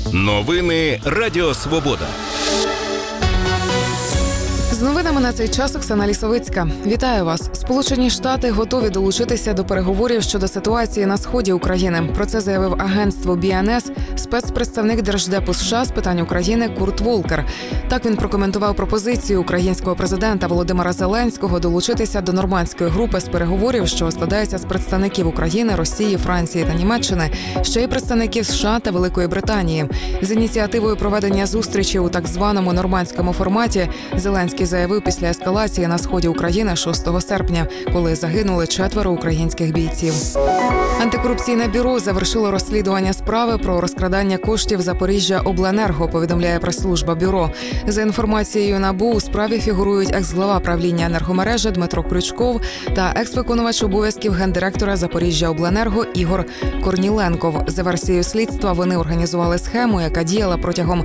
Новини Радіо Свобода. З новинами на цей час Оксана Лісовицька. Вітаю вас. Сполучені Штати готові долучитися до переговорів щодо ситуації на сході України. Про це заявив агентство BNS спецпредставник Держдепу США з питань України Курт Волкер. Так він прокоментував пропозицію українського президента Володимира Зеленського долучитися до нормандської групи з переговорів, що складається з представників України, Росії, Франції та Німеччини, ще й представників США та Великої Британії. З ініціативою проведення зустрічі у так званому нормандському форматі Зеленський заявив після ескалації на сході України 6 серпня, коли загинули 4 українських бійців. Антикорупційне бюро завершило розслідування справи про розкрадання коштів Запоріжжяобленерго, повідомляє прес-служба бюро. За інформацією НАБУ, у справі фігурують екс-глава правління енергомережі Дмитро Крючков та екс-виконувач обов'язків гендиректора Запоріжжяобленерго Ігор Корніленков. За версією слідства, вони організували схему, яка діяла протягом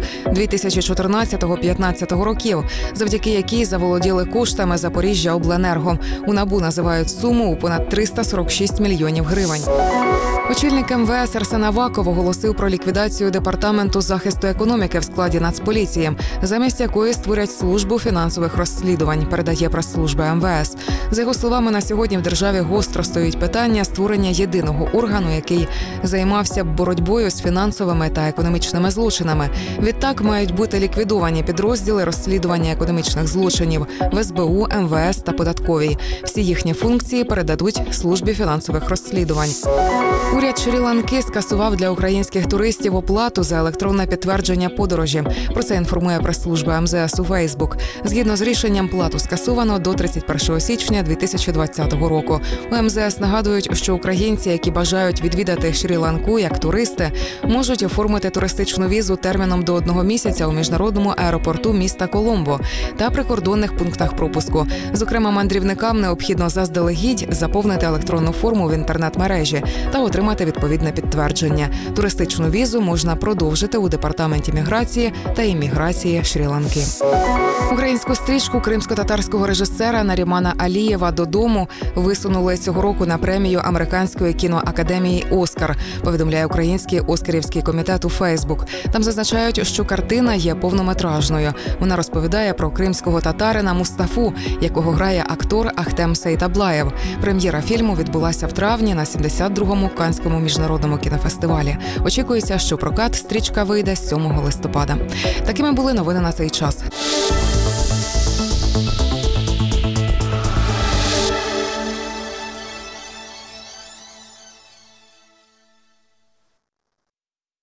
2014-2015 років, завдяки якій заволоділи коштами Запоріжжяобленерго. У НАБУ називають суму у понад 346 мільйонів гривень. Очільник МВС Арсен Аваков оголосив про ліквідацію Департаменту захисту економіки в складі Нацполіції, замість якої створять службу фінансових розслідувань, передає прес-служба МВС. За його словами, на сьогодні в державі гостро стоїть питання створення єдиного органу, який займався боротьбою з фінансовими та економічними злочинами. Відтак мають бути ліквідовані підрозділи розслідування економічних злочинів в СБУ, МВС та податковій. Всі їхні функції передадуть службі фінансових розслідувань. Уряд Шрі-Ланки скасував для українських туристів оплату за електронне підтвердження подорожі. Про це інформує прес-служба МЗС у Фейсбук. Згідно з рішенням, плату скасовано до 31 січня 2020 року. У МЗС нагадують, що українці, які бажають відвідати Шрі-Ланку як туристи, можуть оформити туристичну візу терміном до 1 місяця у міжнародному аеропорту міста Коломбо та прикордонних пунктах пропуску. Зокрема, мандрівникам необхідно заздалегідь заповнити електронну форму в інтернет-мережі та отримати відповідне підтвердження. Туристичну візу можна продовжити у Департаменті міграції та імміграції Шрі-Ланки. Українську стрічку кримсько-татарського режисера Нарімана Алієва «Додому» висунули цього року на премію Американської кіноакадемії «Оскар», повідомляє Український Оскарівський комітет у Фейсбук. Там зазначають, що картина є повнометражною. Вона розповідає про кримського татарина Мустафу, якого грає актор Ахтем Сейтаблаєв. Прем'єра фільму відбулася в травні на 72-му Каннському міжнародному кінофестивалі. Очікується, що прокат стрічка вийде 7 листопада. Такими були новини на цей час.